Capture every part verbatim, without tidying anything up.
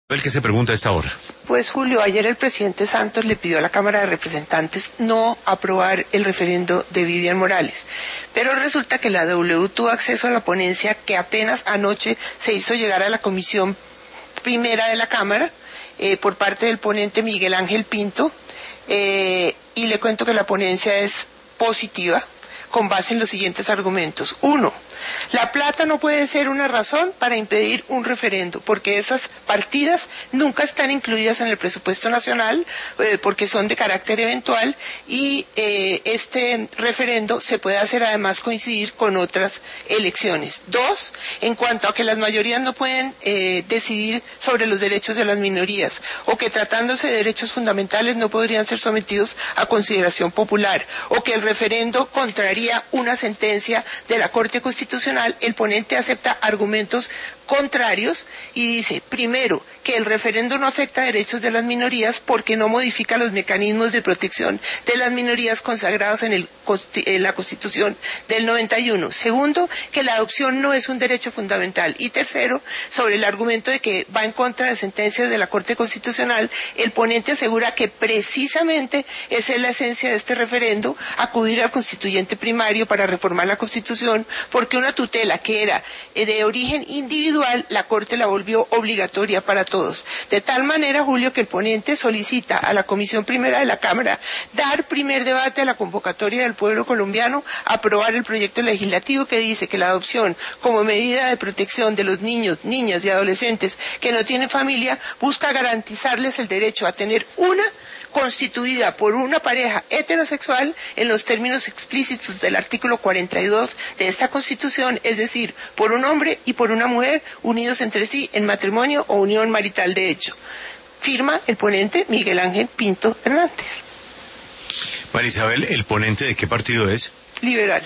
El que se pregunta a esta hora. Pues Julio, ayer el presidente Santos le pidió a la Cámara de Representantes no aprobar el referendo de Vivian Morales, pero resulta que la W tuvo acceso a la ponencia que apenas anoche se hizo llegar a la comisión primera de la Cámara eh, por parte del ponente Miguel Ángel Pinto, eh, y le cuento que la ponencia es positiva con base en los siguientes argumentos. Uno, la plata no puede ser una razón para impedir un referendo, porque esas partidas nunca están incluidas en el presupuesto nacional, eh, porque son de carácter eventual, y eh, este referendo se puede hacer además coincidir con otras elecciones. Dos, en cuanto a que las mayorías no pueden eh, decidir sobre los derechos de las minorías, o que tratándose de derechos fundamentales no podrían ser sometidos a consideración popular, o que el referendo contraría una sentencia de la Corte Constitucional. El ponente acepta argumentos contrarios y dice, primero, que el referendo no afecta derechos de las minorías porque no modifica los mecanismos de protección de las minorías consagrados en, el, en la Constitución del noventa y uno. Segundo, que la adopción no es un derecho fundamental. Y tercero, sobre el argumento de que va en contra de sentencias de la Corte Constitucional, el ponente asegura que precisamente esa es la esencia de este referendo, acudir al constituyente primario para reformar la Constitución, porque una tutela que era de origen individual, la Corte la volvió obligatoria para todos. De tal manera, Julio, que el ponente solicita a la Comisión Primera de la Cámara dar primer debate a la convocatoria del pueblo colombiano, aprobar el proyecto legislativo que dice que la adopción como medida de protección de los niños, niñas y adolescentes que no tienen familia busca garantizarles el derecho a tener una constituida por una pareja heterosexual en los términos explícitos del artículo cuarenta y dos de esta Constitución, es decir, por un hombre y por una mujer unidos entre sí en matrimonio o unión marital de hecho. Firma el ponente Miguel Ángel Pinto Hernández. María Isabel, ¿el ponente de qué partido es? Liberal.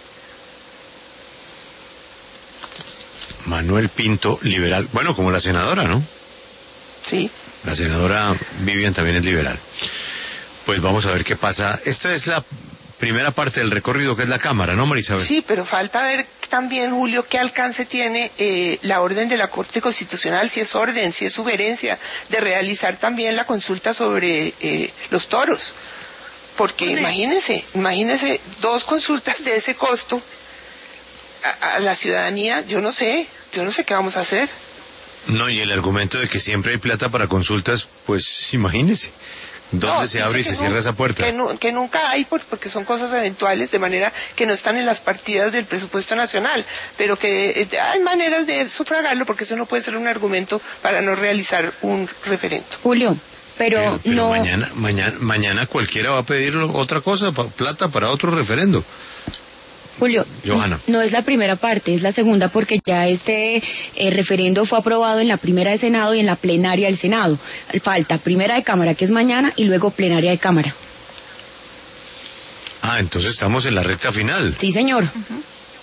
Manuel Pinto, liberal. Bueno, como la senadora, ¿no? Sí. La senadora Vivian también es liberal. Pues vamos a ver qué pasa. Esta es la primera parte del recorrido, que es la Cámara, ¿no, María Isabel? Sí, pero falta ver también, Julio, qué alcance tiene eh, la orden de la Corte Constitucional, si es orden, si es sugerencia de realizar también la consulta sobre eh, los toros. Porque ¿Dónde? imagínense, imagínense dos consultas de ese costo a, a la ciudadanía, yo no sé, yo no sé qué vamos a hacer. No, y el argumento de que siempre hay plata para consultas, pues imagínese, ¿dónde no, se abre y se no, cierra esa puerta? Que, no, que nunca hay, porque son cosas eventuales, de manera que no están en las partidas del presupuesto nacional, pero que eh, hay maneras de sufragarlo, porque eso no puede ser un argumento para no realizar un referendo. Julio, pero, pero, pero no... mañana, mañana, mañana cualquiera va a pedir otra cosa, plata para otro referendo. Julio, Johanna. No es la primera parte, es la segunda, porque ya este eh, referendo fue aprobado en la primera de Senado y en la plenaria del Senado. Falta primera de Cámara, que es mañana, y luego plenaria de Cámara. Ah, entonces estamos en la recta final. Sí, señor. Uh-huh.